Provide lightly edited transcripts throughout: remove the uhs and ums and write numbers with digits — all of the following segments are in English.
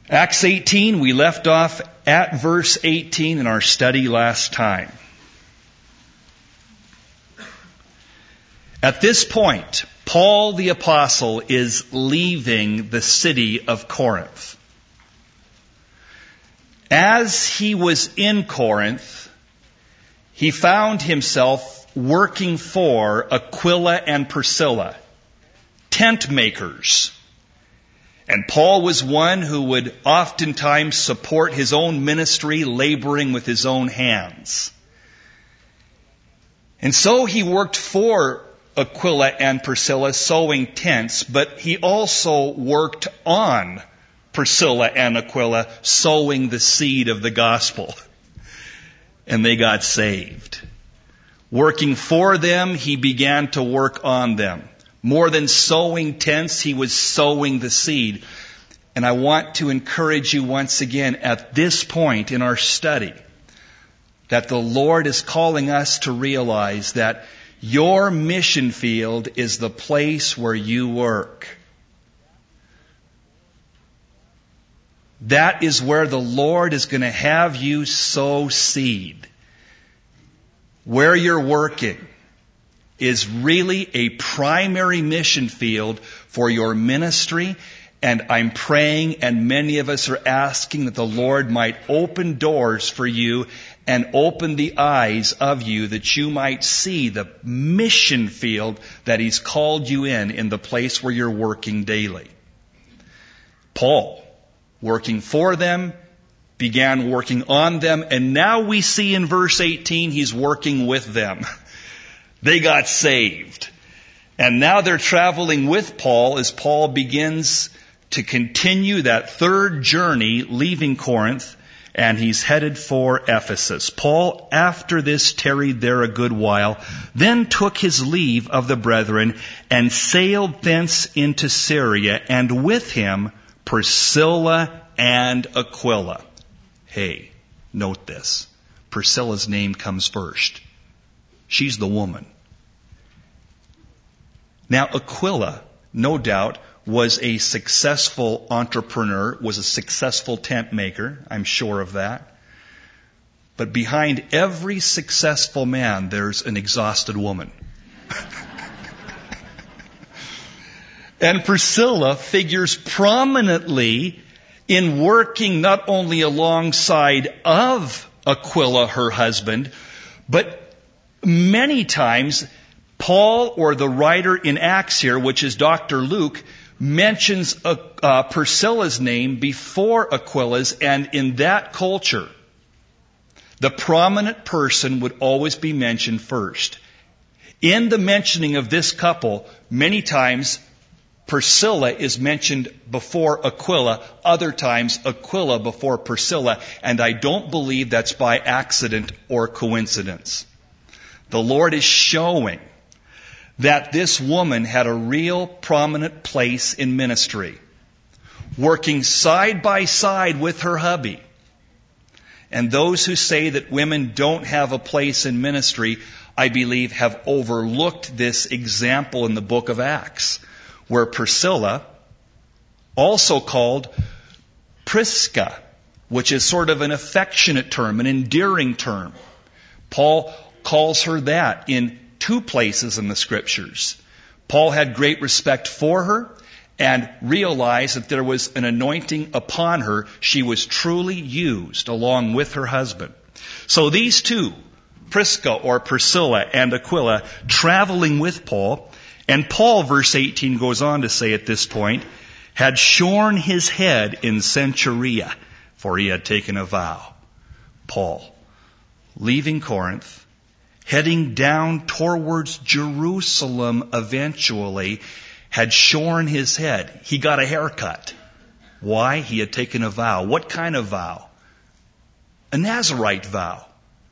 Acts 18, we left off at verse 18 in our study last time. At this point, Paul the Apostle is leaving the city of Corinth. As he was in Corinth, he found himself working for Aquila and Priscilla, tent makers. And Paul was one who would oftentimes support his own ministry, laboring with his own hands. And so he worked for Aquila and Priscilla sewing tents, but he also worked on Priscilla and Aquila sowing the seed of the gospel. And they got saved. Working for them, he began to work on them. More than sowing tents, he was sowing the seed. And I want to encourage you once again at this point in our study that the Lord is calling us to realize that your mission field is the place where you work. That is where the Lord is going to have you sow seed. Where you're working is really a primary mission field for your ministry. And I'm praying, and many of us are asking that the Lord might open doors for you and open the eyes of you that you might see the mission field that He's called you in the place where you're working daily. Paul, working for them, began working on them, and now we see in verse 18 he's working with them. They got saved. And now they're traveling with Paul as Paul begins to continue that third journey, leaving Corinth, and he's headed for Ephesus. Paul, after this, tarried there a good while, then took his leave of the brethren, and sailed thence into Syria, and with him Priscilla and Aquila. Hey, note this. Priscilla's name comes first. She's the woman. Now, Aquila, no doubt, was a successful entrepreneur, was a successful tent maker. I'm sure of that. But behind every successful man, there's an exhausted woman. And Priscilla figures prominently in working not only alongside of Aquila, her husband, but many times Paul, or the writer in Acts here, which is Dr. Luke, mentions Priscilla's name before Aquila's, and in that culture, the prominent person would always be mentioned first. In the mentioning of this couple, many times Priscilla is mentioned before Aquila, other times Aquila before Priscilla, and I don't believe that's by accident or coincidence. The Lord is showing that this woman had a real prominent place in ministry, working side by side with her hubby. And those who say that women don't have a place in ministry, I believe, have overlooked this example in the book of Acts, where Priscilla, also called Prisca, which is sort of an affectionate term, an endearing term. Paul calls her that in 2 places in the Scriptures. Paul had great respect for her and realized that there was an anointing upon her. She was truly used along with her husband. So these two, Prisca or Priscilla and Aquila, traveling with Paul, and Paul, verse 18 goes on to say at this point, had shorn his head in Cenchrea, for he had taken a vow. Paul, leaving Corinth, heading down towards Jerusalem eventually, had shorn his head. He got a haircut. Why? He had taken a vow. What kind of vow? A Nazirite vow.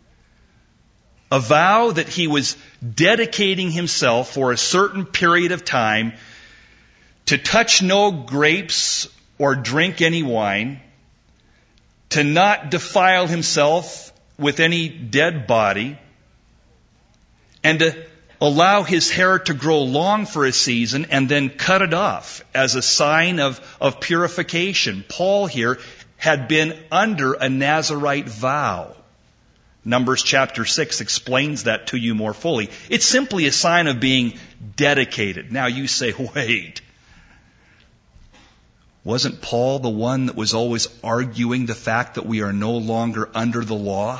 A vow that he was dedicating himself for a certain period of time to touch no grapes or drink any wine, to not defile himself with any dead body, and to allow his hair to grow long for a season and then cut it off as a sign of purification. Paul here had been under a Nazirite vow. Numbers chapter 6 explains that to you more fully. It's simply a sign of being dedicated. Now you say, wait, wasn't Paul the one that was always arguing the fact that we are no longer under the law?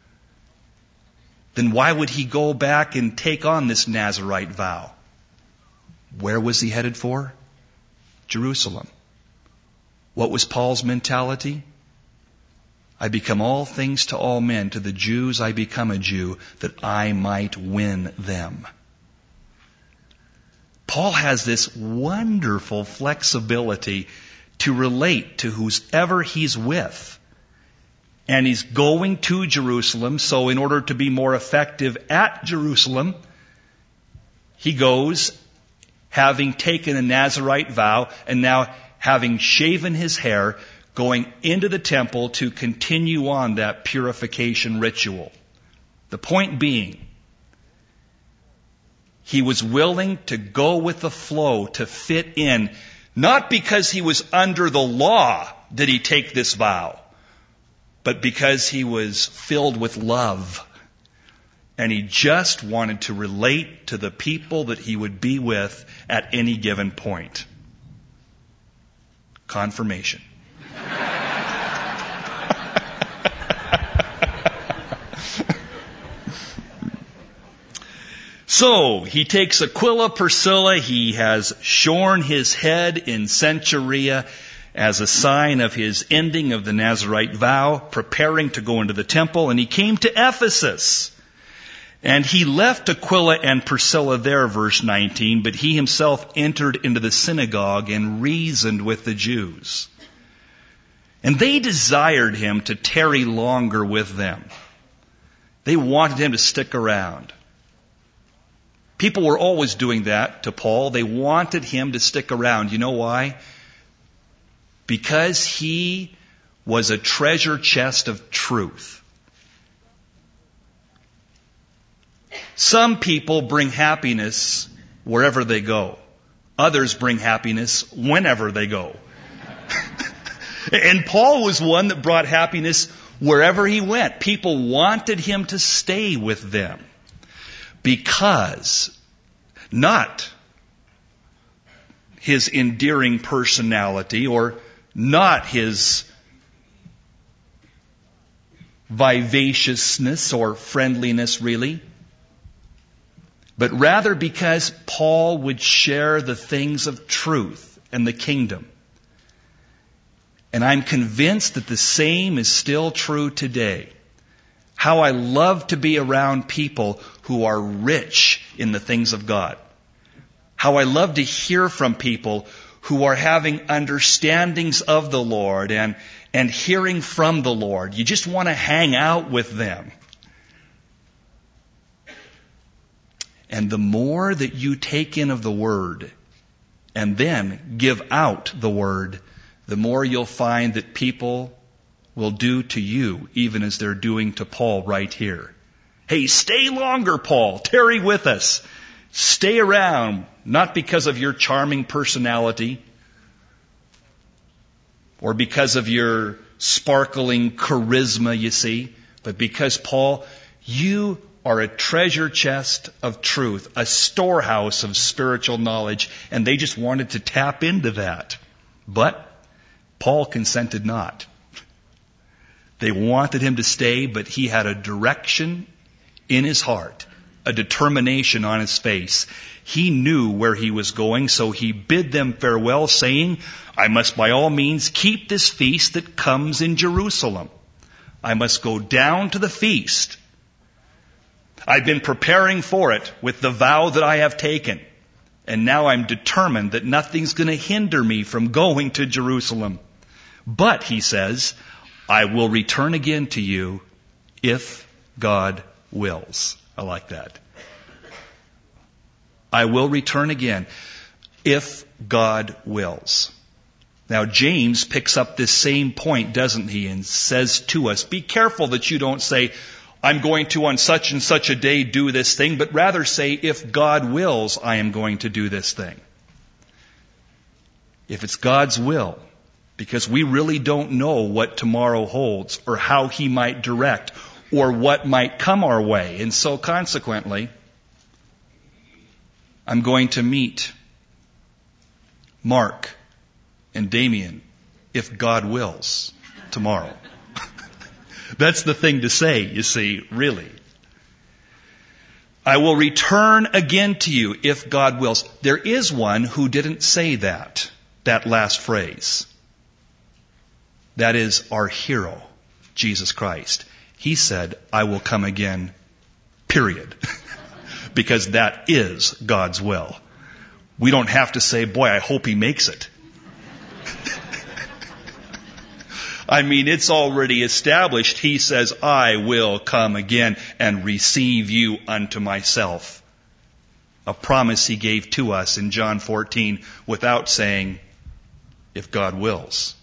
Then why would he go back and take on this Nazirite vow? Where was he headed for? Jerusalem. What was Paul's mentality? I become all things to all men. To the Jews I become a Jew, that I might win them. Paul has this wonderful flexibility to relate to whoever he's with. And he's going to Jerusalem, so in order to be more effective at Jerusalem, he goes having taken a Nazirite vow and now having shaven his hair, going into the temple to continue on that purification ritual. The point being, he was willing to go with the flow, to fit in, not because he was under the law did he take this vow, but because he was filled with love. And he just wanted to relate to the people that he would be with at any given point. Confirmation. So, he takes Aquila, Priscilla. He has shorn his head in Cenchrea as a sign of his ending of the Nazirite vow, preparing to go into the temple. And he came to Ephesus. And he left Aquila and Priscilla there, verse 19, but he himself entered into the synagogue and reasoned with the Jews. And they desired him to tarry longer with them. They wanted him to stick around. People were always doing that to Paul. They wanted him to stick around. You know why? Because he was a treasure chest of truth. Some people bring happiness wherever they go. Others bring happiness whenever they go. And Paul was one that brought happiness wherever he went. People wanted him to stay with them. Because not his endearing personality or not his vivaciousness or friendliness really, but rather because Paul would share the things of truth and the kingdom. And I'm convinced that the same is still true today. How I love to be around people who are rich in the things of God. How I love to hear from people who are having understandings of the Lord and hearing from the Lord. You just want to hang out with them. And the more that you take in of the Word and then give out the Word, the more you'll find that people will do to you, even as they're doing to Paul right here. Hey, stay longer, Paul. Tarry with us. Stay around, not because of your charming personality or because of your sparkling charisma, you see, but because, Paul, you are a treasure chest of truth, a storehouse of spiritual knowledge, and they just wanted to tap into that. But Paul consented not. They wanted him to stay, but he had a direction in his heart, a determination on his face. He knew where he was going, so he bid them farewell, saying, I must by all means keep this feast that comes in Jerusalem. I must go down to the feast. I've been preparing for it with the vow that I have taken. And now I'm determined that nothing's going to hinder me from going to Jerusalem. But, he says, I will return again to you if God wills. I like that. I will return again if God wills. Now, James picks up this same point, doesn't he, and says to us, be careful that you don't say, I'm going to on such and such a day do this thing, but rather say, if God wills, I am going to do this thing. If it's God's will, because we really don't know what tomorrow holds or how He might direct or what might come our way. And so consequently, I'm going to meet Mark and Damien, if God wills, tomorrow. That's the thing to say, you see, really. I will return again to you if God wills. There is one who didn't say that last phrase. That is our hero, Jesus Christ. He said, I will come again, period. Because that is God's will. We don't have to say, boy, I hope He makes it. I mean, it's already established. He says, I will come again and receive you unto myself. A promise He gave to us in John 14 without saying, if God wills.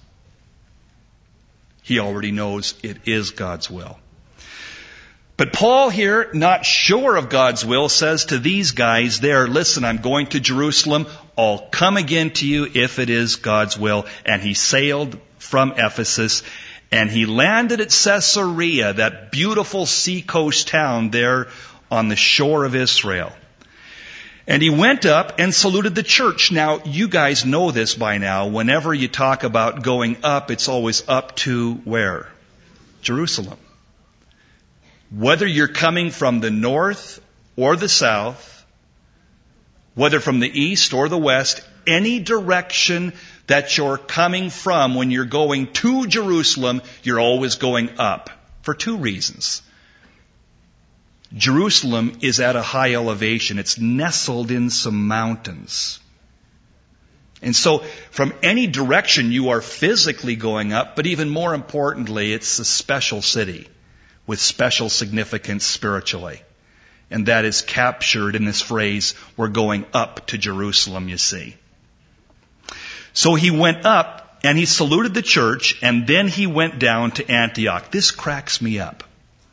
He already knows it is God's will. But Paul here, not sure of God's will, says to these guys there, listen, I'm going to Jerusalem. I'll come again to you if it is God's will. And he sailed from Ephesus and he landed at Caesarea, that beautiful seacoast town there on the shore of Israel. And he went up and saluted the church. Now, you guys know this by now. Whenever you talk about going up, it's always up to where? Jerusalem. Whether you're coming from the north or the south, whether from the east or the west, any direction that you're coming from when you're going to Jerusalem, you're always going up for two reasons. Jerusalem is at a high elevation. It's nestled in some mountains. And so from any direction you are physically going up, but even more importantly, it's a special city with special significance spiritually. And that is captured in this phrase, we're going up to Jerusalem, you see. So he went up and he saluted the church and then he went down to Antioch. This cracks me up.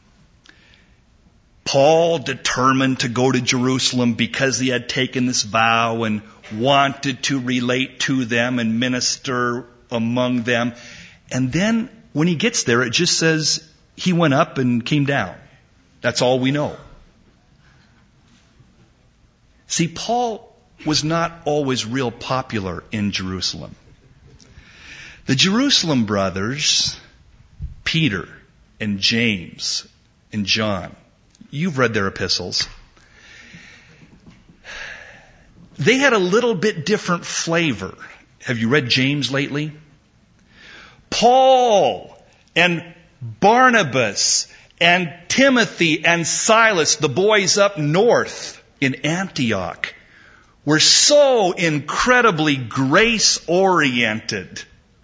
Paul determined to go to Jerusalem because he had taken this vow and wanted to relate to them and minister among them. And then when he gets there, it just says he went up and came down. That's all we know. See, Paul was not always real popular in Jerusalem. The Jerusalem brothers, Peter and James and John, you've read their epistles. They had a little bit different flavor. Have you read James lately? Paul and Barnabas and Timothy and Silas, the boys up north in Antioch, were so incredibly grace-oriented.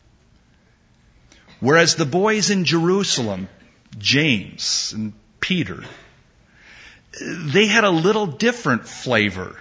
Whereas the boys in Jerusalem, James and Peter, they had a little different flavor.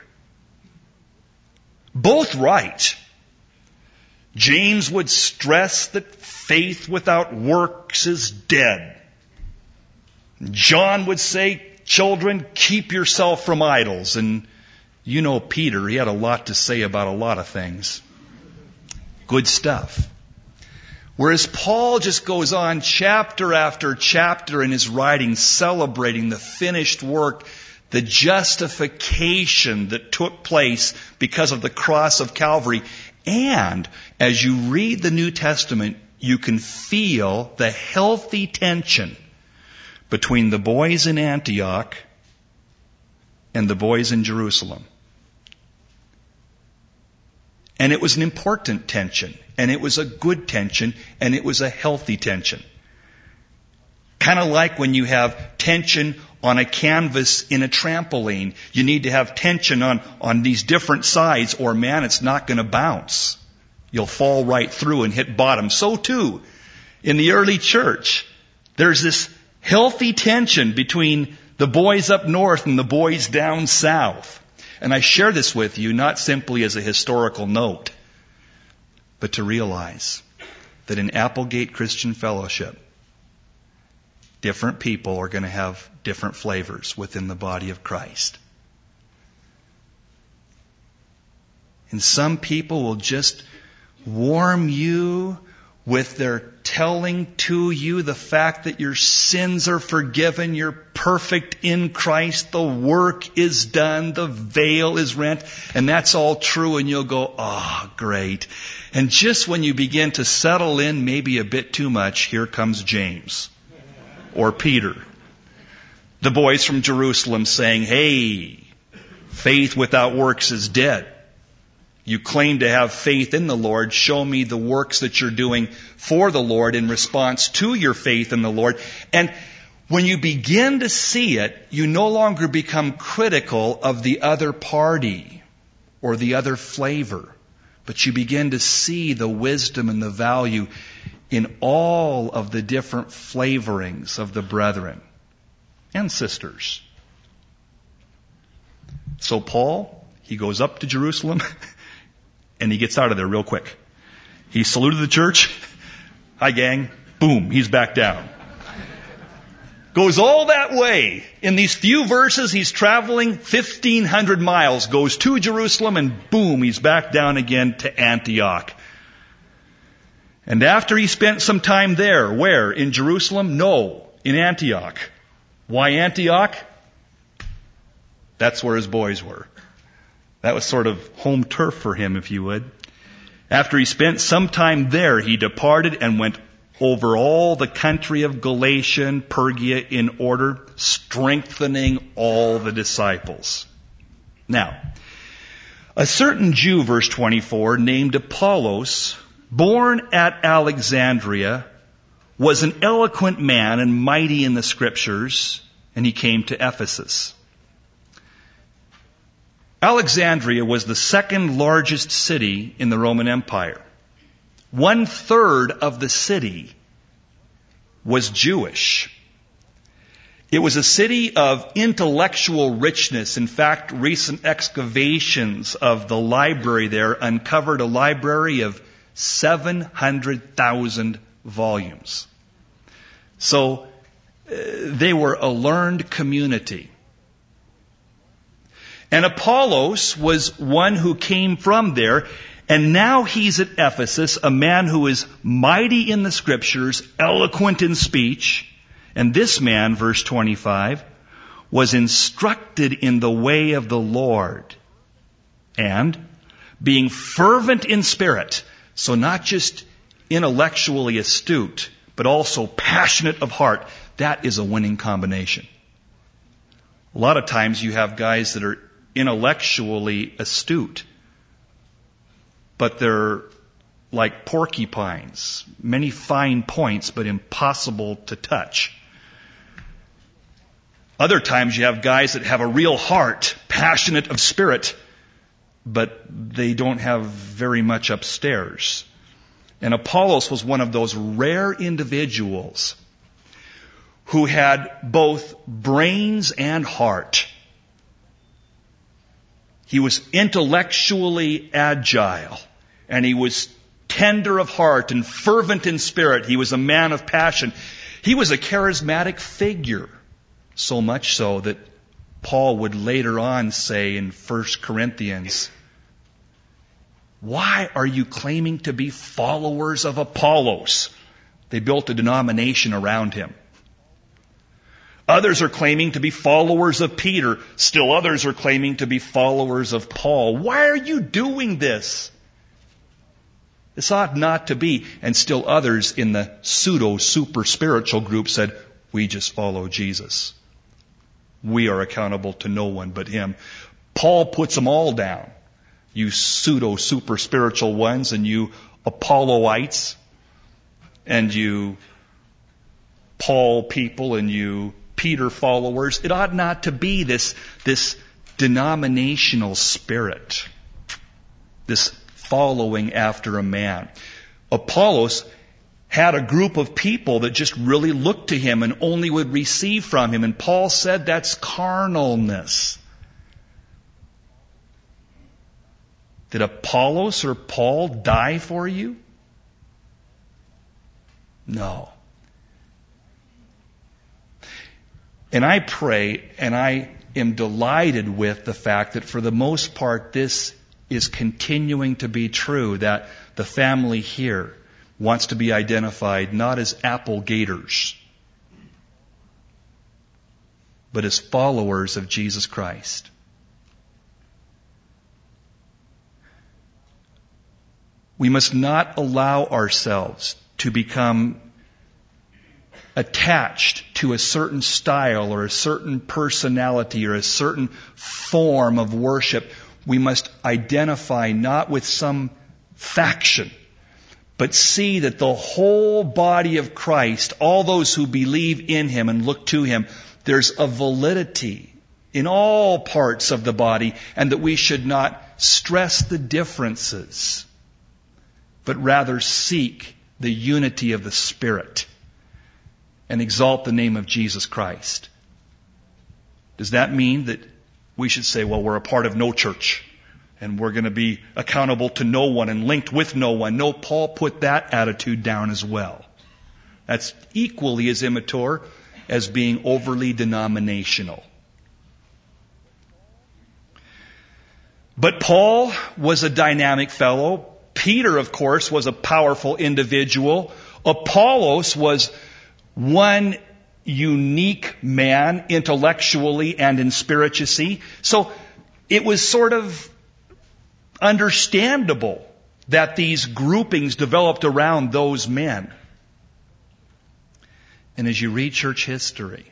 Both right. James would stress that faith without works is dead. John would say, children, keep yourself from idols. And you know Peter, he had a lot to say about a lot of things. Good stuff. Whereas Paul just goes on chapter after chapter in his writing celebrating the finished work, the justification that took place because of the cross of Calvary. And as you read the New Testament, you can feel the healthy tension between the boys in Antioch and the boys in Jerusalem. And it was an important tension, and it was a good tension, and it was a healthy tension. Kind of like when you have tension on a canvas in a trampoline. You need to have tension on these different sides, or man, it's not going to bounce. You'll fall right through and hit bottom. So too, in the early church, there's this healthy tension between the boys up north and the boys down south. And I share this with you not simply as a historical note, but to realize that in Applegate Christian Fellowship, different people are going to have different flavors within the body of Christ. And some people will just warm you with their telling to you the fact that your sins are forgiven, you're perfect in Christ, the work is done, the veil is rent, and that's all true, and you'll go, oh, great. And just when you begin to settle in maybe a bit too much, here comes James or Peter, the boys from Jerusalem saying, hey, faith without works is dead. You claim to have faith in the Lord. Show me the works that you're doing for the Lord in response to your faith in the Lord. And when you begin to see it, you no longer become critical of the other party or the other flavor, but you begin to see the wisdom and the value in all of the different flavorings of the brethren and sisters. So Paul, he goes up to Jerusalem and he gets out of there real quick. He saluted the church. Hi, gang. Boom, he's back down. Goes all that way. In these few verses, he's traveling 1,500 miles, goes to Jerusalem, and boom, he's back down again to Antioch. And after he spent some time there, where? In Jerusalem? No, in Antioch. Why Antioch? That's where his boys were. That was sort of home turf for him, if you would. After he spent some time there, he departed and went over all the country of Galatia and Phrygia in order, strengthening all the disciples. Now, a certain Jew, verse 24, named Apollos, born at Alexandria, was an eloquent man and mighty in the Scriptures, and he came to Ephesus. Alexandria was the second largest city in the Roman Empire. 1/3 of the city was Jewish. It was a city of intellectual richness. In fact, recent excavations of the library there uncovered a library of 700,000 volumes. So they were a learned community. And Apollos was one who came from there, and now he's at Ephesus, a man who is mighty in the Scriptures, eloquent in speech. And this man, verse 25, was instructed in the way of the Lord, and being fervent in spirit, so not just intellectually astute, but also passionate of heart. That is a winning combination. A lot of times you have guys that are intellectually astute, but they're like porcupines, many fine points, but impossible to touch. Other times you have guys that have a real heart, passionate of spirit, but they don't have very much upstairs. And Apollos was one of those rare individuals who had both brains and heart. He was intellectually agile, and he was tender of heart and fervent in spirit. He was a man of passion. He was a charismatic figure, so much so that Paul would later on say in 1 Corinthians, why are you claiming to be followers of Apollos? They built a denomination around him. Others are claiming to be followers of Peter. Still others are claiming to be followers of Paul. Why are you doing this? This ought not to be. And still others in the pseudo-super spiritual group said, we just follow Jesus. We are accountable to no one but Him. Paul puts them all down. You pseudo-super spiritual ones, and you Apolloites, and you Paul people, and you Peter followers. It ought not to be this denominational spirit, this following after a man. Apollos had a group of people that just really looked to him and only would receive from him. And Paul said that's carnalness. Did Apollos or Paul die for you? No. And I pray, and I am delighted with the fact that for the most part this is continuing to be true, that the family here wants to be identified not as apple gators, but as followers of Jesus Christ. We must not allow ourselves to become attached to a certain style or a certain personality or a certain form of worship. We must identify not with some faction, but see that the whole body of Christ, all those who believe in Him and look to Him, there's a validity in all parts of the body, and that we should not stress the differences, but rather seek the unity of the Spirit and exalt the name of Jesus Christ. Does that mean that we should say, well, we're a part of no church and we're going to be accountable to no one and linked with no one? No, Paul put that attitude down as well. That's equally as immature as being overly denominational. But Paul was a dynamic fellow. Peter, of course, was a powerful individual. Apollos was one unique man intellectually and in spirituality. So it was sort of understandable that these groupings developed around those men. And as you read church history,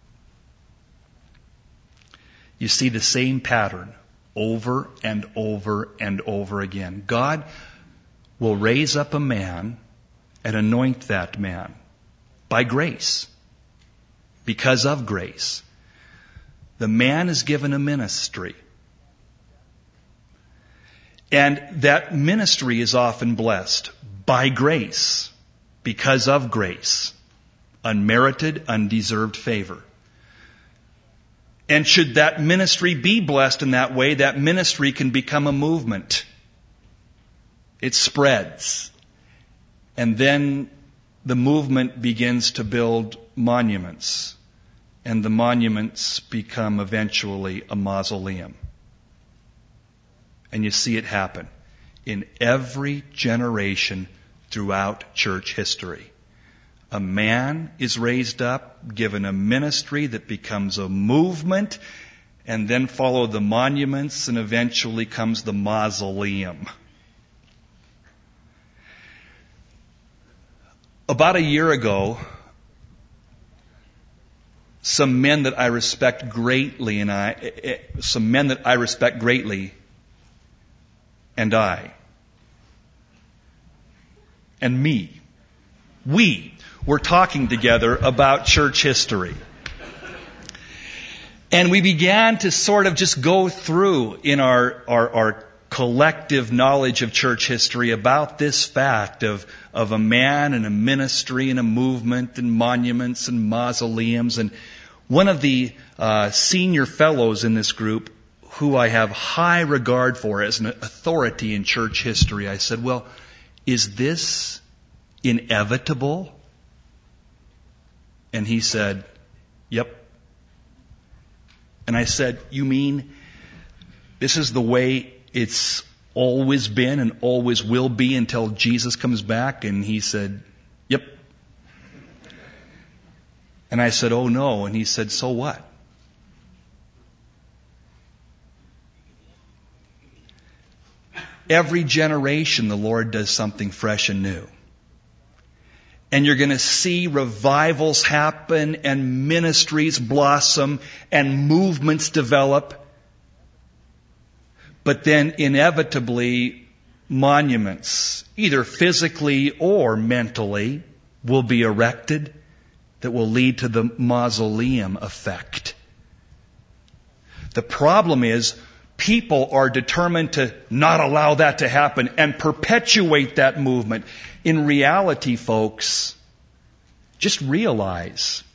you see the same pattern over and over and over again. God will raise up a man and anoint that man by grace, because of grace. The man is given a ministry. And that ministry is often blessed by grace, because of grace. Unmerited, undeserved favor. And should that ministry be blessed in that way, that ministry can become a movement. It spreads. And then the movement begins to build monuments. And the monuments become eventually a mausoleum. And you see it happen in every generation throughout church history. A man is raised up, given a ministry that becomes a movement, and then follow the monuments, and eventually comes the mausoleum. About a year ago, some men that I respect greatly and we were talking together about church history. And we began to sort of just go through in our collective knowledge of church history about this fact of a man and a ministry and a movement and monuments and mausoleums. And one of the senior fellows in this group, who I have high regard for as an authority in church history, I said, well, is this inevitable? And he said, yep. And I said, you mean this is the way it's always been and always will be until Jesus comes back? And he said, yep. And I said, oh no. And he said, so what? Every generation the Lord does something fresh and new. And you're going to see revivals happen and ministries blossom and movements develop. But then inevitably monuments, either physically or mentally, will be erected that will lead to the mausoleum effect. The problem is people are determined to not allow that to happen and perpetuate that movement. In reality, folks, just realize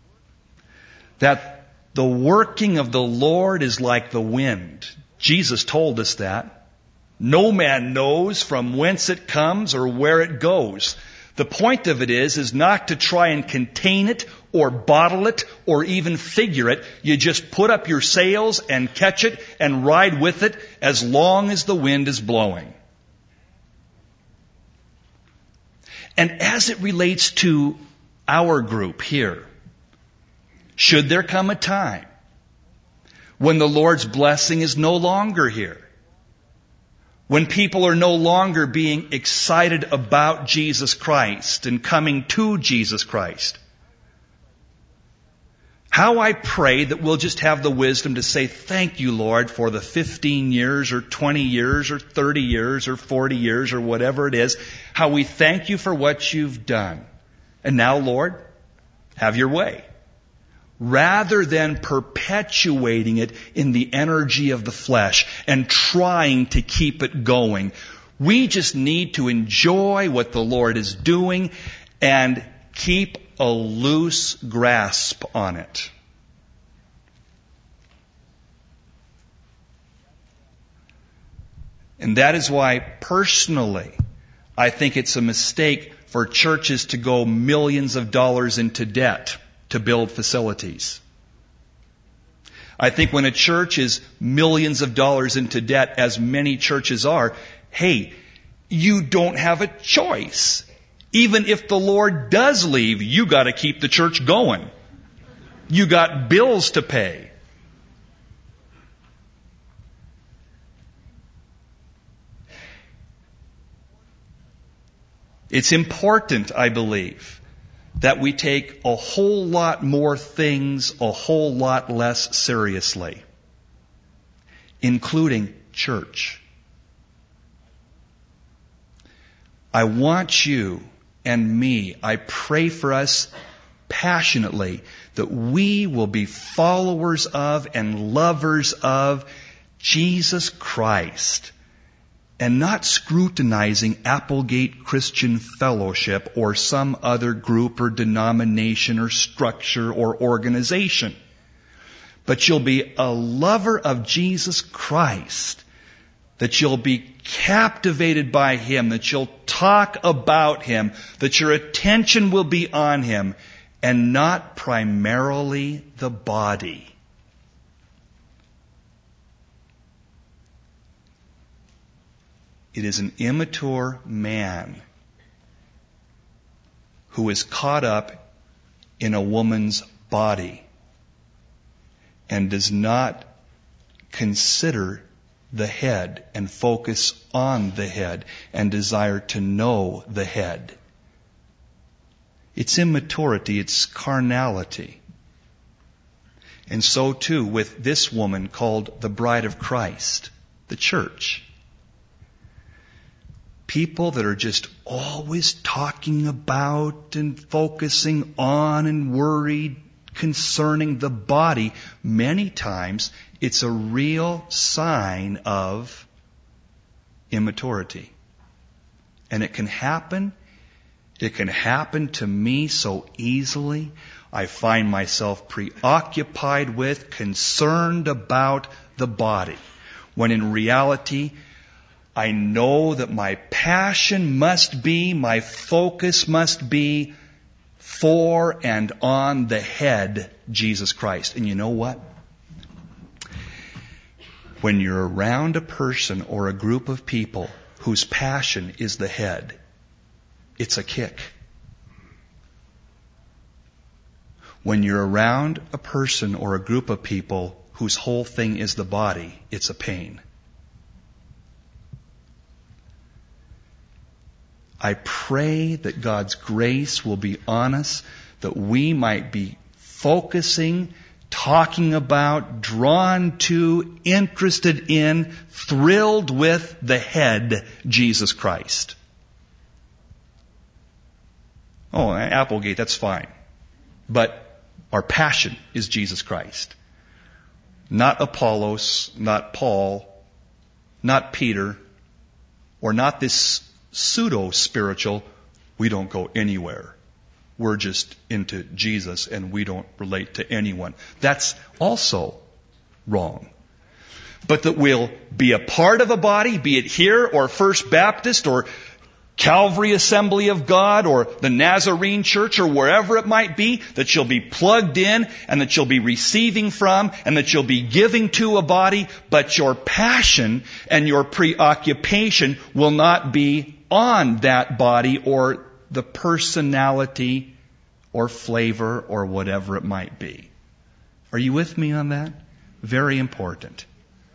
that the working of the Lord is like the wind. Jesus told us that. No man knows from whence it comes or where it goes. The point of it is not to try and contain it or bottle it or even figure it. You just put up your sails and catch it and ride with it as long as the wind is blowing. And as it relates to our group here, should there come a time when the Lord's blessing is no longer here, when people are no longer being excited about Jesus Christ and coming to Jesus Christ, how I pray that we'll just have the wisdom to say, thank you, Lord, for the 15 years or 20 years or 30 years or 40 years or whatever it is. How we thank you for what you've done. And now, Lord, have your way. Rather than perpetuating it in the energy of the flesh and trying to keep it going. We just need to enjoy what the Lord is doing and keep a loose grasp on it. And that is why, personally, I think it's a mistake for churches to go millions of dollars into debt to build facilities. I think when a church is millions of dollars into debt, as many churches are, hey, you don't have a choice. Even if the Lord does leave, you got to keep the church going. You got bills to pay. It's important, I believe, that we take a whole lot more things a whole lot less seriously, including church. I want you and me, I pray for us passionately that we will be followers of and lovers of Jesus Christ and not scrutinizing Applegate Christian Fellowship or some other group or denomination or structure or organization. But you'll be a lover of Jesus Christ, that you'll be captivated by Him, that you'll talk about Him, that your attention will be on Him, and not primarily the body. It is an immature man who is caught up in a woman's body and does not consider the head and focus on the head and desire to know the head. It's immaturity, it's carnality. And so too with this woman called the bride of Christ, the church. People that are just always talking about and focusing on and worried concerning the body, many times it's a real sign of immaturity. And it can happen to me so easily. I find myself preoccupied with, concerned about the body, when in reality, I know that my passion must be, my focus must be for and on the head, Jesus Christ. And you know what? When you're around a person or a group of people whose passion is the head, it's a kick. When you're around a person or a group of people whose whole thing is the body, it's a pain. I pray that God's grace will be on us, that we might be focusing, talking about, drawn to, interested in, thrilled with the head, Jesus Christ. Oh, Applegate, that's fine. But our passion is Jesus Christ. Not Apollos, not Paul, not Peter, or not this pseudo-spiritual, we don't go anywhere. We're just into Jesus and we don't relate to anyone. That's also wrong. But that we'll be a part of a body, be it here or First Baptist or Calvary Assembly of God or the Nazarene Church or wherever it might be, that you'll be plugged in and that you'll be receiving from and that you'll be giving to a body, but your passion and your preoccupation will not be on that body or the personality or flavor or whatever it might be. Are you with me on that? Very important.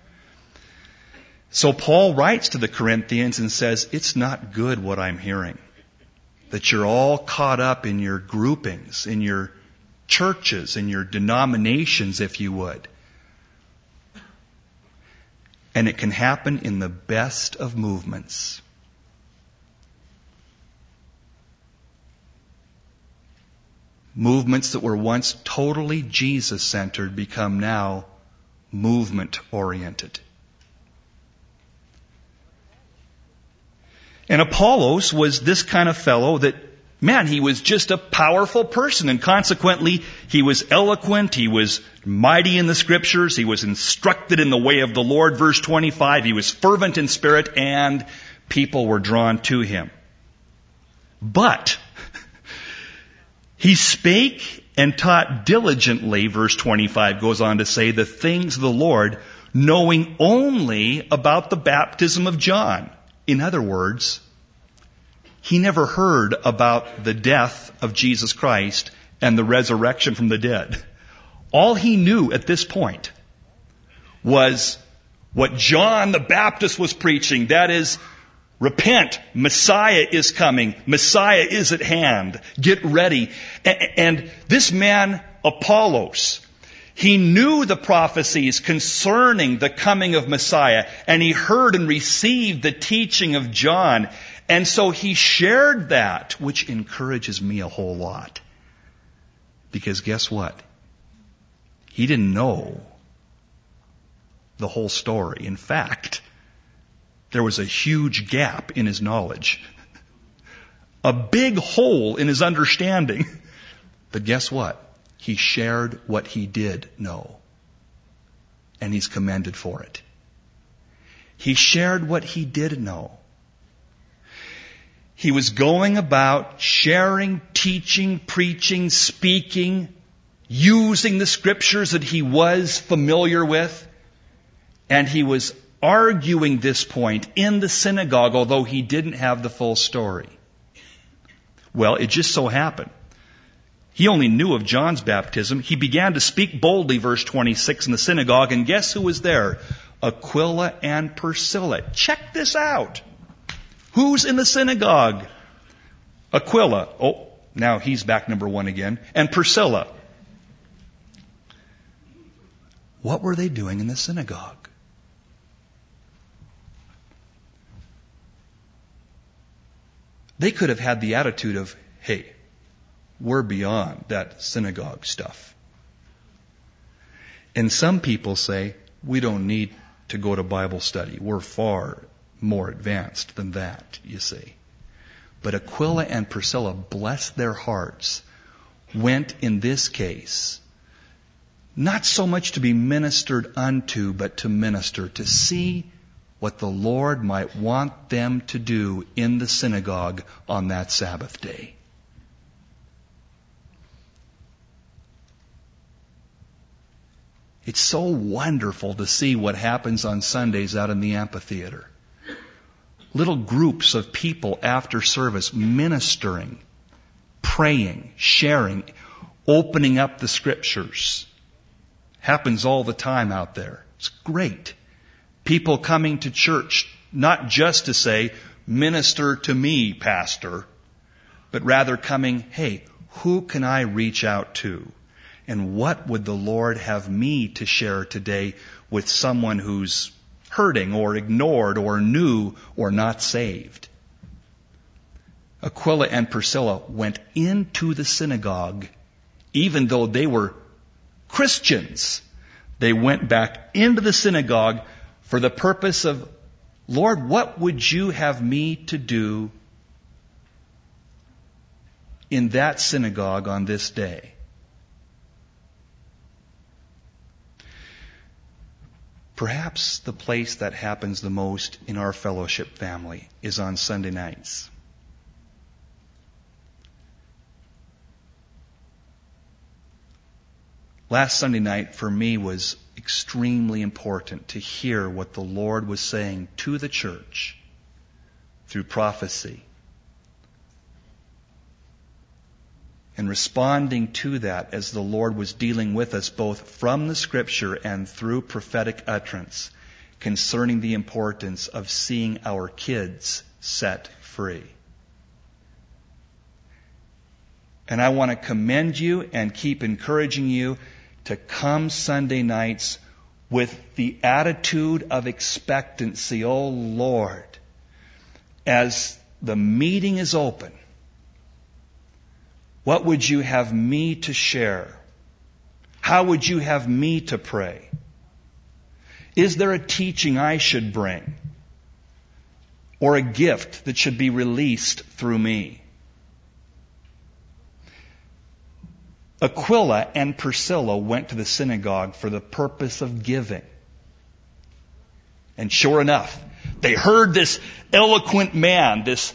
So Paul writes to the Corinthians and says, it's not good what I'm hearing. That you're all caught up in your groupings, in your churches, in your denominations, if you would. And it can happen in the best of movements. Movements that were once totally Jesus-centered become now movement-oriented. And Apollos was this kind of fellow that, man, he was just a powerful person, and consequently, he was eloquent, he was mighty in the Scriptures, he was instructed in the way of the Lord, verse 25, he was fervent in spirit, and people were drawn to him. But he spake and taught diligently, verse 25 goes on to say, the things of the Lord, knowing only about the baptism of John. In other words, he never heard about the death of Jesus Christ and the resurrection from the dead. All he knew at this point was what John the Baptist was preaching. That is, repent, Messiah is coming, Messiah is at hand, get ready. And this man, Apollos, he knew the prophecies concerning the coming of Messiah, and he heard and received the teaching of John. And so he shared that, which encourages me a whole lot. Because guess what? He didn't know the whole story. In fact, there was a huge gap in his knowledge. A big hole in his understanding. But guess what? He shared what he did know. And he's commended for it. He shared what he did know. He was going about sharing, teaching, preaching, speaking, using the Scriptures that he was familiar with. And he was arguing this point in the synagogue, although he didn't have the full story. Well, it just so happened. He only knew of John's baptism. He began to speak boldly, verse 26, in the synagogue, and guess who was there? Aquila and Priscilla. Check this out. Who's in the synagogue? Aquila. Oh, now he's back number one again. And Priscilla. What were they doing in the synagogue? They could have had the attitude of, hey, we're beyond that synagogue stuff. And some people say, we don't need to go to Bible study. We're far more advanced than that, you see. But Aquila and Priscilla, bless their hearts, went in this case, not so much to be ministered unto, but to minister, to see what the Lord might want them to do in the synagogue on that Sabbath day. It's so wonderful to see what happens on Sundays out in the amphitheater. Little groups of people after service ministering, praying, sharing, opening up the Scriptures. Happens all the time out there. It's great. People coming to church, not just to say, minister to me, Pastor, but rather coming, hey, who can I reach out to? And what would the Lord have me to share today with someone who's hurting or ignored or new or not saved? Aquila and Priscilla went into the synagogue, even though they were Christians. They went back into the synagogue for the purpose of, Lord, what would you have me to do in that synagogue on this day? Perhaps the place that happens the most in our fellowship family is on Sunday nights. Last Sunday night for me was extremely important to hear what the Lord was saying to the church through prophecy. And responding to that as the Lord was dealing with us both from the Scripture and through prophetic utterance concerning the importance of seeing our kids set free. And I want to commend you and keep encouraging you to come Sunday nights with the attitude of expectancy. Oh Lord, as the meeting is open, what would you have me to share? How would you have me to pray? Is there a teaching I should bring? Or a gift that should be released through me? Aquila and Priscilla went to the synagogue for the purpose of giving. And sure enough, they heard this eloquent man, this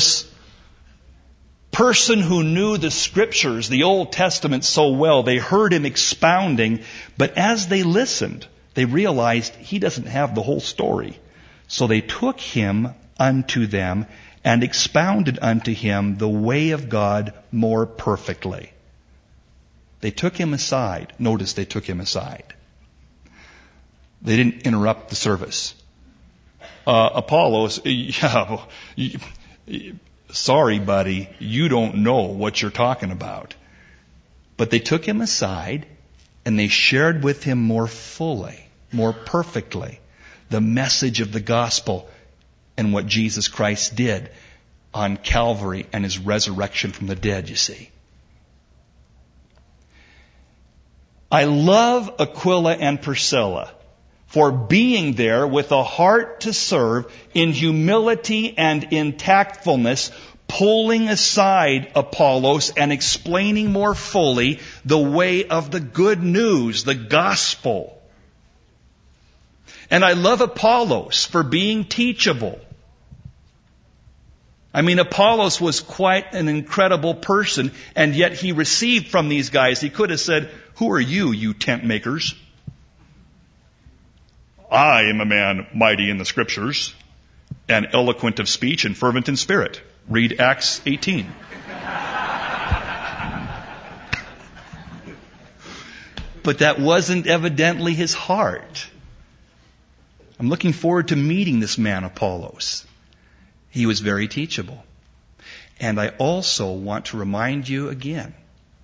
person who knew the Scriptures, the Old Testament so well. They heard him expounding, but as they listened, they realized he doesn't have the whole story. So they took him unto them and expounded unto him the way of God more perfectly. They took him aside. Notice they took him aside. They didn't interrupt the service. Apollos, sorry, buddy, you don't know what you're talking about. But they took him aside and they shared with him more fully, more perfectly, the message of the gospel and what Jesus Christ did on Calvary and his resurrection from the dead, you see. I love Aquila and Priscilla for being there with a heart to serve in humility and in tactfulness, pulling aside Apollos and explaining more fully the way of the good news, the gospel. And I love Apollos for being teachable. I mean, Apollos was quite an incredible person, and yet he received from these guys. He could have said, "Who are you, you tent makers? I am a man mighty in the Scriptures, and eloquent of speech and fervent in spirit." Read Acts 18. But that wasn't evidently his heart. I'm looking forward to meeting this man, Apollos. He was very teachable. And I also want to remind you again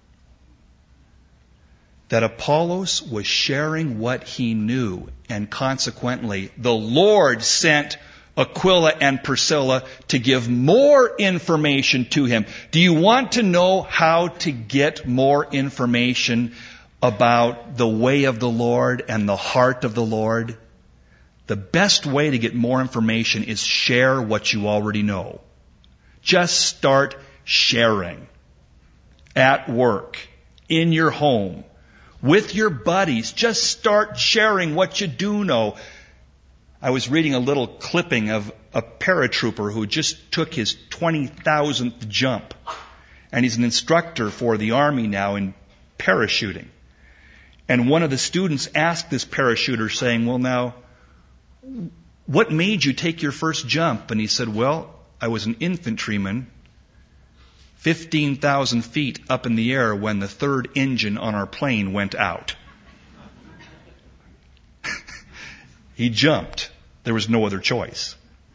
that Apollos was sharing what he knew, and consequently, the Lord sent Aquila and Priscilla to give more information to him. Do you want to know how to get more information about the way of the Lord and the heart of the Lord? The best way to get more information is share what you already know. Just start sharing. At work, in your home, with your buddies. Just start sharing what you do know. I was reading a little clipping of a paratrooper who just took his 20,000th jump. And he's an instructor for the Army now in parachuting. And one of the students asked this parachuter saying, "Well, now, what made you take your first jump?" And he said, "Well, I was an infantryman, 15,000 feet up in the air when the third engine on our plane went out." He jumped. There was no other choice.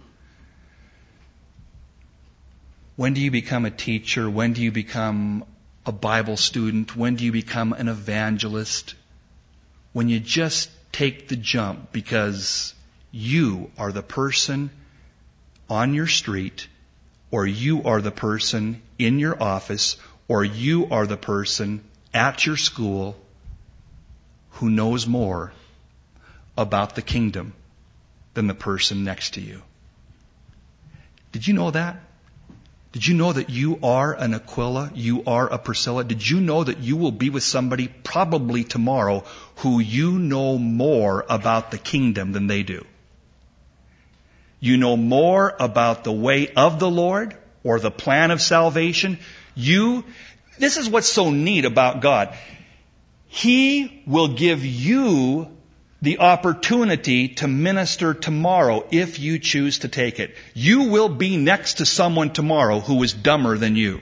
When do you become a teacher? When do you become a Bible student? When do you become an evangelist? When you just take the jump because you are the person on your street, or you are the person in your office, or you are the person at your school who knows more about the kingdom than the person next to you. Did you know that? Did you know that you are an Aquila? You are a Priscilla? Did you know that you will be with somebody probably tomorrow who you know more about the kingdom than they do? You know more about the way of the Lord or the plan of salvation. This is what's so neat about God. He will give you the opportunity to minister tomorrow if you choose to take it. You will be next to someone tomorrow who is dumber than you.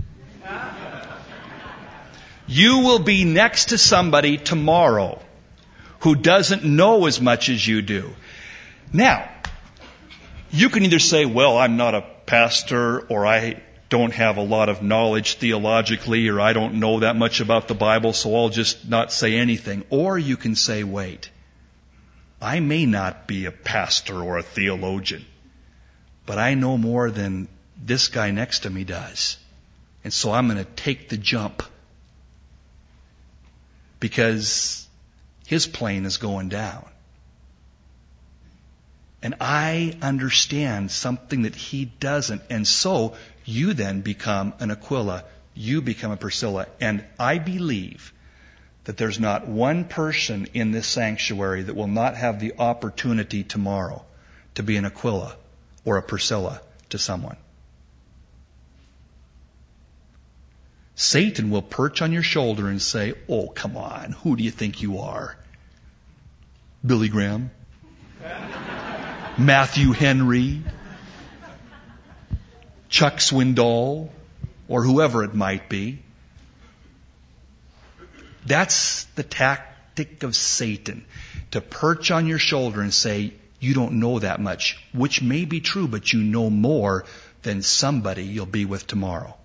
You will be next to somebody tomorrow who doesn't know as much as you do. Now, you can either say, well, I'm not a pastor, or I don't have a lot of knowledge theologically, or I don't know that much about the Bible, so I'll just not say anything. Or you can say, wait, I may not be a pastor or a theologian, but I know more than this guy next to me does. And so I'm going to take the jump, because his plane is going down. And I understand something that he doesn't. And so you then become an Aquila. You become a Priscilla. And I believe that there's not one person in this sanctuary that will not have the opportunity tomorrow to be an Aquila or a Priscilla to someone. Satan will perch on your shoulder and say, oh, come on, who do you think you are? Billy Graham? Matthew Henry? Chuck Swindoll? Or whoever it might be. That's the tactic of Satan, to perch on your shoulder and say, you don't know that much, which may be true, but you know more than somebody you'll be with tomorrow.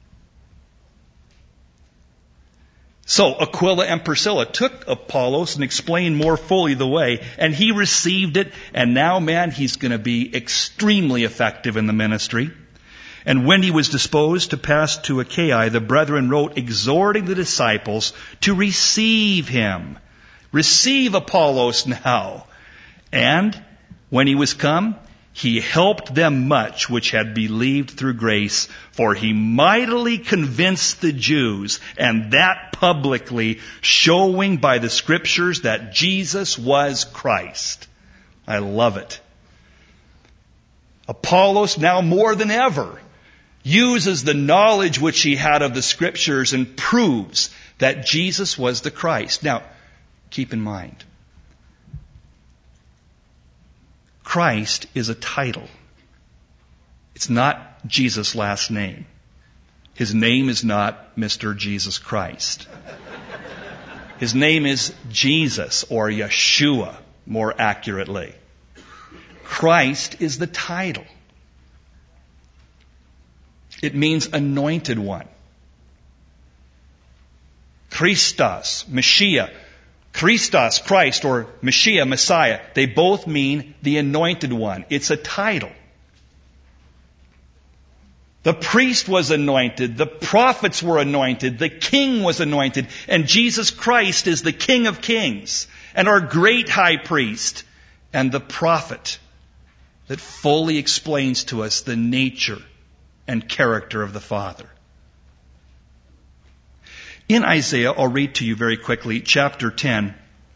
So Aquila and Priscilla took Apollos and explained more fully the way, and he received it, and now, man, he's going to be extremely effective in the ministry. And when he was disposed to pass to Achaia, the brethren wrote, exhorting the disciples to receive him. Receive Apollos now. And when he was come, he helped them much which had believed through grace, for he mightily convinced the Jews, and that publicly, showing by the Scriptures that Jesus was Christ. I love it. Apollos, now more than ever, uses the knowledge which he had of the Scriptures and proves that Jesus was the Christ. Now, keep in mind, Christ is a title. It's not Jesus' last name. His name is not Mr. Jesus Christ. His name is Jesus, or Yeshua, more accurately. Christ is the title. It means anointed one. Christos, Mashiach. Christos, Christ, or Mashiach, Messiah, they both mean the anointed one. It's a title. The priest was anointed, the prophets were anointed, the king was anointed, and Jesus Christ is the King of Kings, and our great high priest, and the prophet that fully explains to us the nature and character of the Father. In Isaiah, I'll read to you very quickly, chapter 10.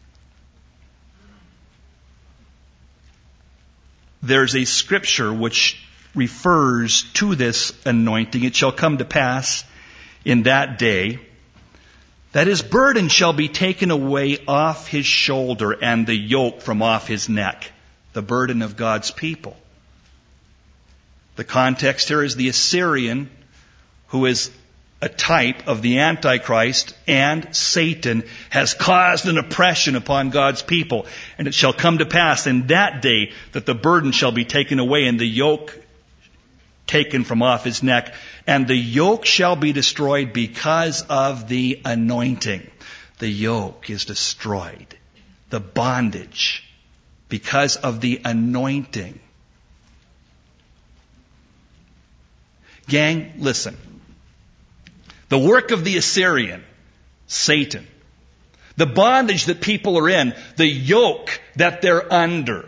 There's a scripture which refers to this anointing. It shall come to pass in that day that his burden shall be taken away off his shoulder and the yoke from off his neck. The burden of God's people. The context here is the Assyrian, who is a type of the Antichrist, and Satan has caused an oppression upon God's people. And it shall come to pass in that day that the burden shall be taken away and the yoke taken from off his neck. And the yoke shall be destroyed because of the anointing. The yoke is destroyed. The bondage. Because of the anointing. Gang, listen. The work of the Assyrian, Satan, the bondage that people are in, the yoke that they're under,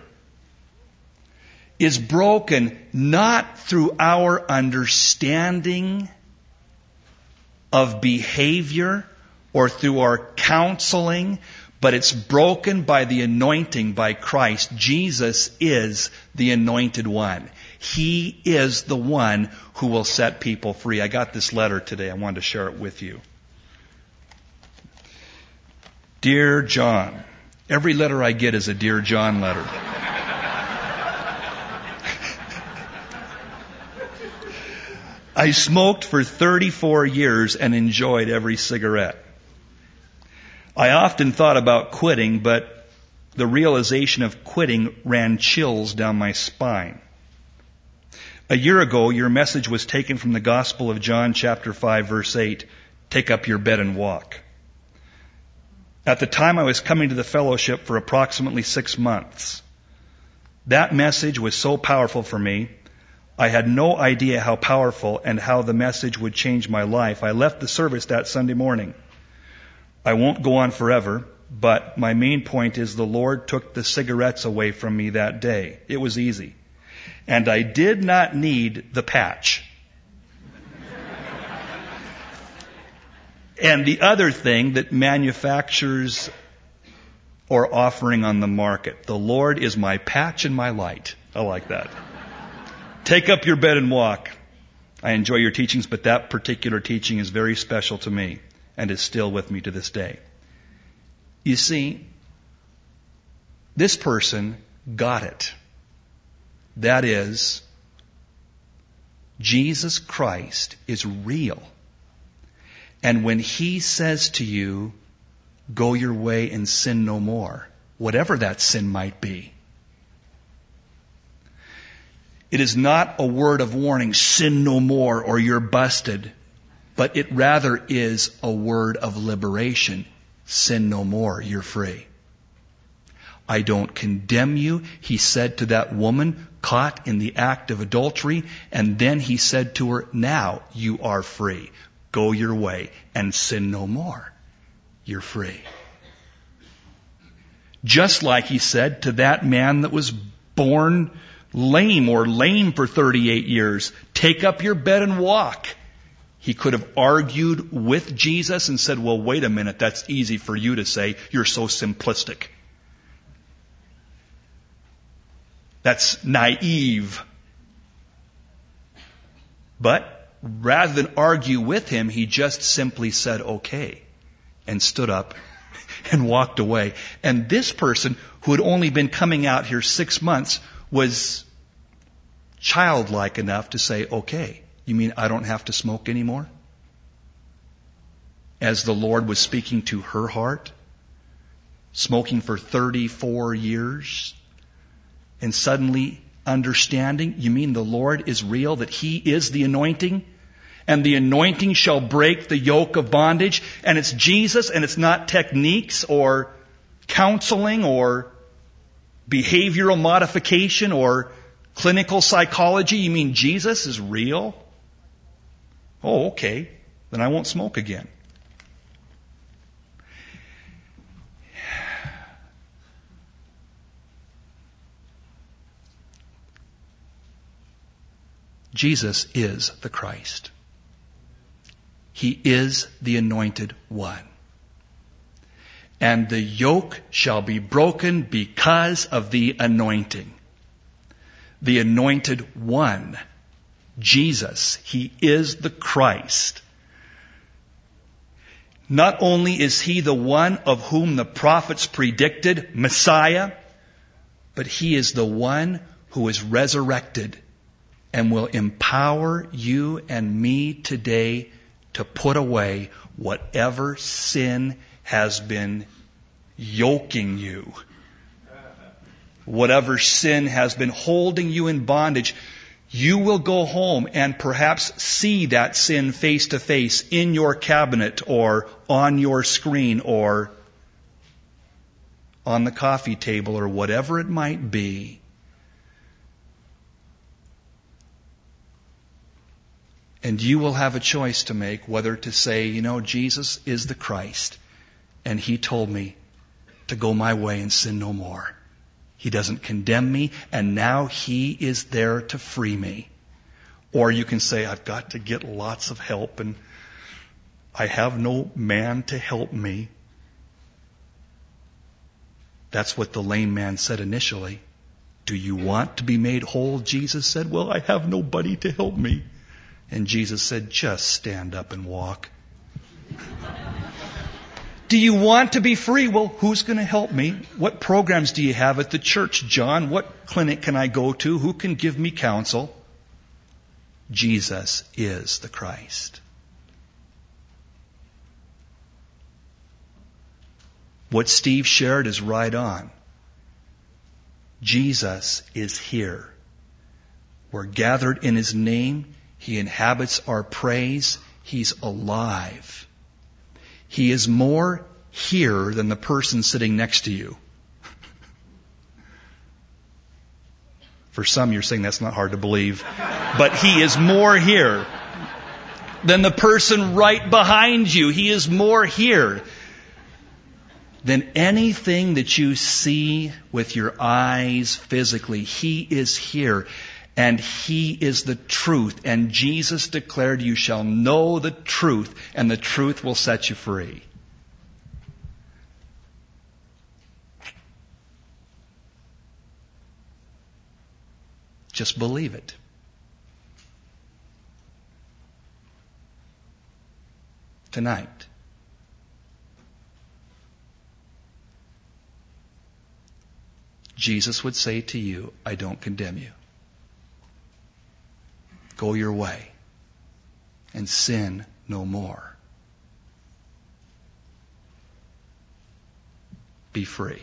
is broken not through our understanding of behavior or through our counseling, but it's broken by the anointing by Christ. Jesus is the anointed one. He is the one who will set people free. I got this letter today. I wanted to share it with you. Dear John. Every letter I get is a Dear John letter. I smoked for 34 years and enjoyed every cigarette. I often thought about quitting, but the realization of quitting ran chills down my spine. A year ago, your message was taken from the Gospel of John, chapter 5, verse 8. Take up your bed and walk. At the time, I was coming to the fellowship for approximately 6 months. That message was so powerful for me. I had no idea how powerful and how the message would change my life. I left the service that Sunday morning. I won't go on forever, but my main point is the Lord took the cigarettes away from me that day. It was easy. And I did not need the patch. And the other thing that manufacturers are offering on the market, the Lord is my patch and my light. I like that. Take up your bed and walk. I enjoy your teachings, but that particular teaching is very special to me and is still with me to this day. You see, this person got it. That is, Jesus Christ is real. And when He says to you, go your way and sin no more, whatever that sin might be, it is not a word of warning, sin no more or you're busted, but it rather is a word of liberation, sin no more, you're free. I don't condemn you, He said to that woman caught in the act of adultery, and then He said to her, now you are free. Go your way and sin no more. You're free. Just like He said to that man that was born lame or lame for 38 years, take up your bed and walk. He could have argued with Jesus and said, well, wait a minute, that's easy for you to say. You're so simplistic. That's naive. But rather than argue with him, he just simply said, okay, and stood up and walked away. And this person, who had only been coming out here 6 months, was childlike enough to say, okay, you mean I don't have to smoke anymore? As the Lord was speaking to her heart, smoking for 34 years, and suddenly understanding, you mean the Lord is real, that He is the anointing? And the anointing shall break the yoke of bondage. And it's Jesus, and it's not techniques or counseling or behavioral modification or clinical psychology. You mean Jesus is real? Oh, okay. Then I won't smoke again. Jesus is the Christ. He is the anointed one. And the yoke shall be broken because of the anointing. The anointed one, Jesus, He is the Christ. Not only is He the one of whom the prophets predicted, Messiah, but He is the one who is resurrected and will empower you and me today to put away whatever sin has been yoking you. Whatever sin has been holding you in bondage, you will go home and perhaps see that sin face to face in your cabinet or on your screen or on the coffee table or whatever it might be. And you will have a choice to make whether to say, you know, Jesus is the Christ, and He told me to go my way and sin no more. He doesn't condemn me, and now He is there to free me. Or you can say, I've got to get lots of help, and I have no man to help me. That's what the lame man said initially. Do you want to be made whole? Jesus said, well, I have nobody to help me. And Jesus said, just stand up and walk. Do you want to be free? Well, who's going to help me? What programs do you have at the church, John? What clinic can I go to? Who can give me counsel? Jesus is the Christ. What Steve shared is right on. Jesus is here. We're gathered in His name. He inhabits our praise. He's alive. He is more here than the person sitting next to you. For some, you're saying that's not hard to believe. But He is more here than the person right behind you. He is more here than anything that you see with your eyes physically. He is here. And He is the truth. And Jesus declared, you shall know the truth, and the truth will set you free. Just believe it. Tonight. Jesus would say to you, I don't condemn you. Go your way and sin no more. Be free.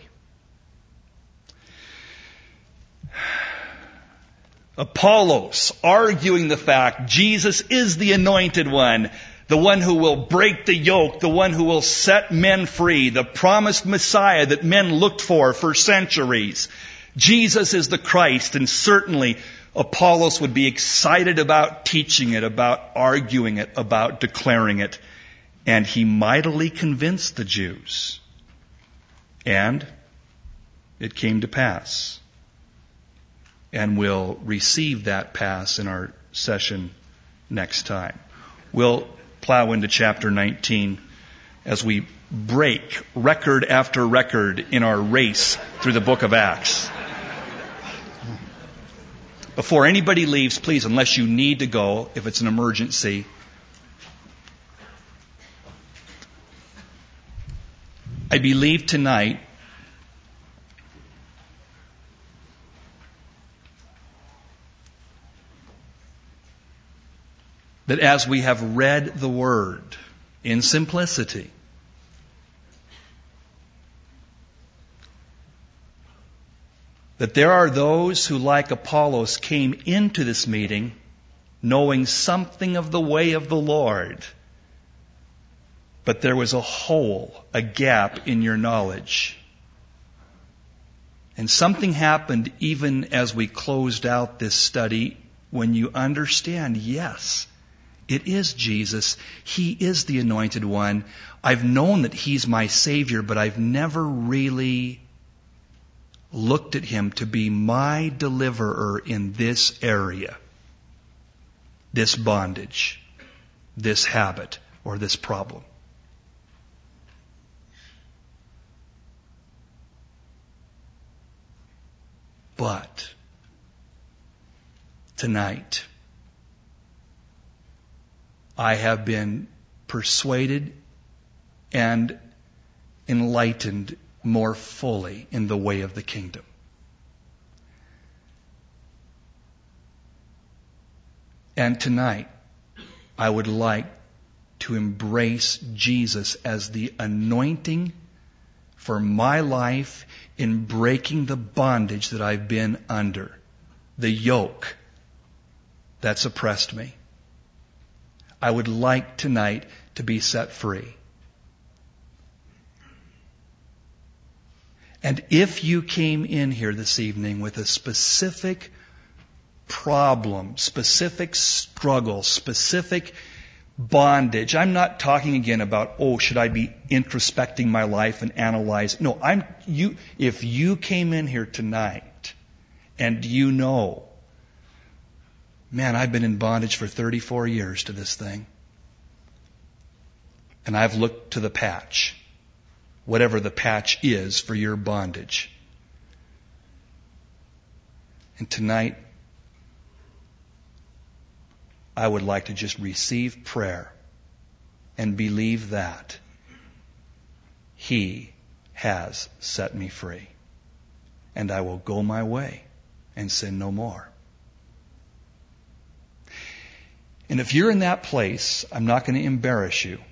Apollos arguing the fact Jesus is the anointed one, the one who will break the yoke, the one who will set men free, the promised Messiah that men looked for centuries. Jesus is the Christ, and certainly Apollos would be excited about teaching it, about arguing it, about declaring it. And he mightily convinced the Jews. And it came to pass. And we'll receive that pass in our session next time. We'll plow into chapter 19 as we break record after record in our race through the book of Acts. Before anybody leaves, please, unless you need to go, if it's an emergency, I believe tonight that as we have read the Word in simplicity, that there are those who, like Apollos, came into this meeting knowing something of the way of the Lord, but there was a hole, a gap in your knowledge. And something happened even as we closed out this study when you understand, yes, it is Jesus. He is the anointed one. I've known that He's my Savior, but I've never really looked at Him to be my deliverer in this area, this bondage, this habit, or this problem. But tonight, I have been persuaded and enlightened more fully in the way of the kingdom. And tonight, I would like to embrace Jesus as the anointing for my life in breaking the bondage that I've been under, the yoke that's oppressed me. I would like tonight to be set free. And if you came in here this evening with a specific problem, specific struggle, specific bondage, I'm not talking again about, should I be introspecting my life and analyzing? No, if you came in here tonight and you know, man, I've been in bondage for 34 years to this thing, and I've looked to the patch, whatever the patch is for your bondage. And tonight, I would like to just receive prayer and believe that He has set me free. And I will go my way and sin no more. And if you're in that place, I'm not going to embarrass you,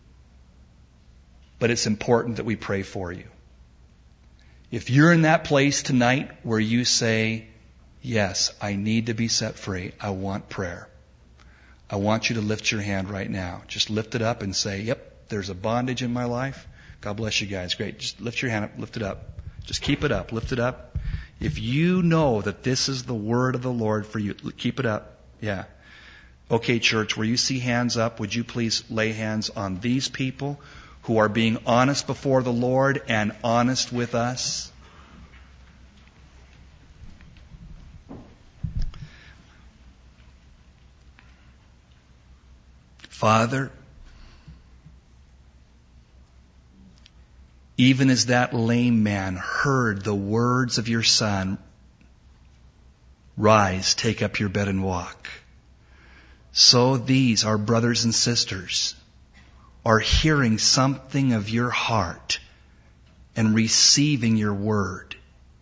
but it's important that we pray for you. If you're in that place tonight where you say, yes, I need to be set free, I want prayer, I want you to lift your hand right now. Just lift it up and say, yep, there's a bondage in my life. God bless you guys. Great. Just lift your hand up, lift it up. Just keep it up, lift it up. If you know that this is the word of the Lord for you, keep it up. Yeah. Okay, church, where you see hands up, would you please lay hands on these people who are being honest before the Lord and honest with us? Father, even as that lame man heard the words of your Son, rise, take up your bed and walk, so these, our brothers and sisters, are hearing something of your heart and receiving your word.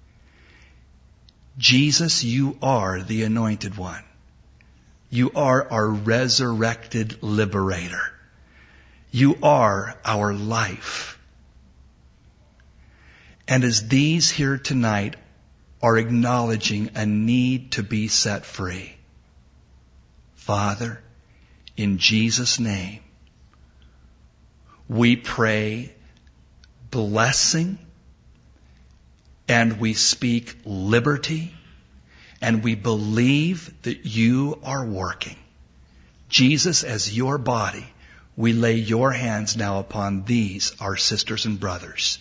Jesus, you are the Anointed One. You are our resurrected liberator. You are our life. And as these here tonight are acknowledging a need to be set free, Father, in Jesus' name, we pray blessing, and we speak liberty, and we believe that you are working. Jesus, as your body, we lay your hands now upon these, our sisters and brothers.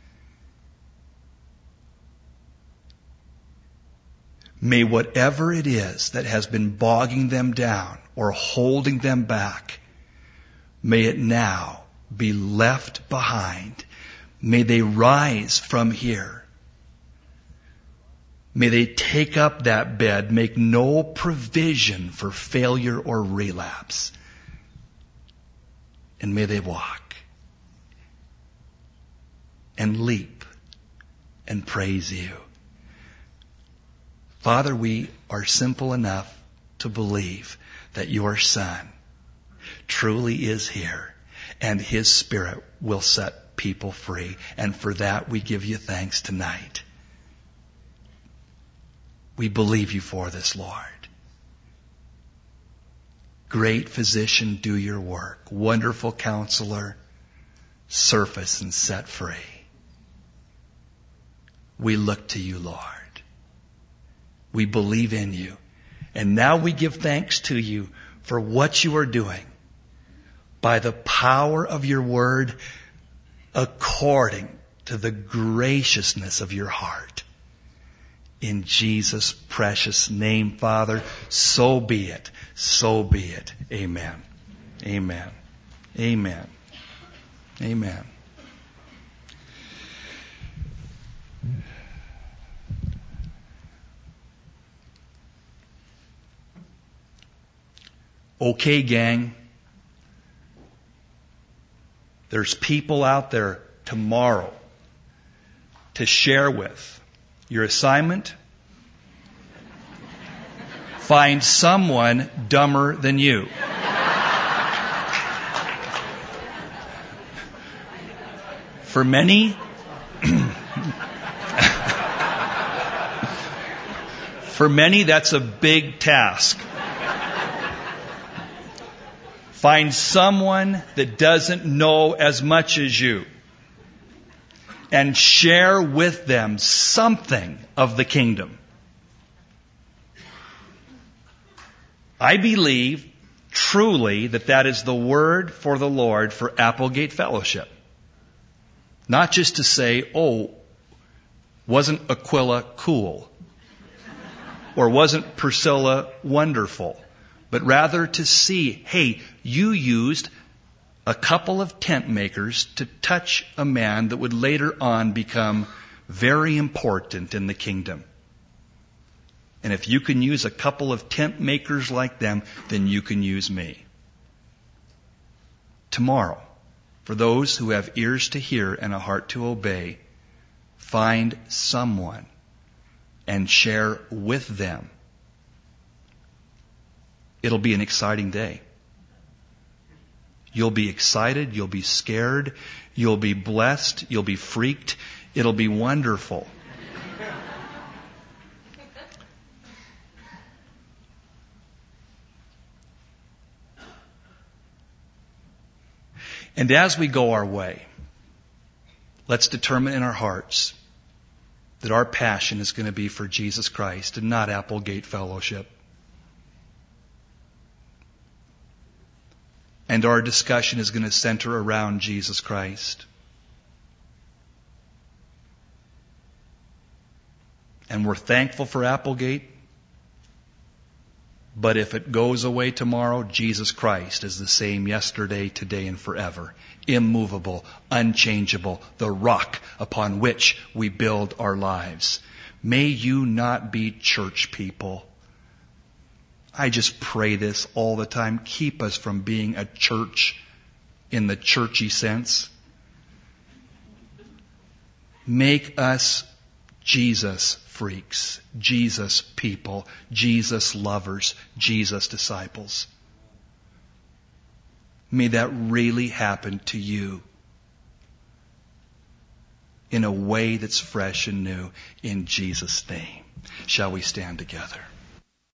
May whatever it is that has been bogging them down or holding them back, may it now be left behind. May they rise from here. May they take up that bed, make no provision for failure or relapse. And may they walk and leap and praise you. Father, we are simple enough to believe that your Son truly is here and his Spirit will set people free. And for that we give you thanks tonight. We believe you for this, Lord. Great Physician, do your work. Wonderful Counselor, surface and set free. We look to you, Lord. We believe in you. And now we give thanks to you for what you are doing by the power of your word according to the graciousness of your heart. In Jesus' precious name, Father, so be it. So be it. Amen. Amen. Amen. Amen. Okay, gang. There's people out there tomorrow to share with. Your assignment? Find someone dumber than you. For many, that's a big task. Find someone that doesn't know as much as you and share with them something of the kingdom. I believe truly that is the word for the Lord for Applegate Fellowship. Not just to say, oh, wasn't Aquila cool? Or wasn't Priscilla wonderful? But rather to see, hey, you used a couple of tent makers to touch a man that would later on become very important in the kingdom. And if you can use a couple of tent makers like them, then you can use me. Tomorrow, For those who have ears to hear and a heart to obey, find someone and share with them. It'll be an exciting day. You'll be excited, you'll be scared, you'll be blessed, you'll be freaked. It'll be wonderful. And as we go our way, let's determine in our hearts that our passion is going to be for Jesus Christ and not Applegate Fellowship. And our discussion is going to center around Jesus Christ. And we're thankful for Applegate. But if it goes away tomorrow, Jesus Christ is the same yesterday, today, and forever. Immovable, unchangeable, the rock upon which we build our lives. May you not be church people. I just pray this all the time. Keep us from being a church in the churchy sense. Make us Jesus freaks, Jesus people, Jesus lovers, Jesus disciples. May that really happen to you in a way that's fresh and new in Jesus' name. Shall we stand together?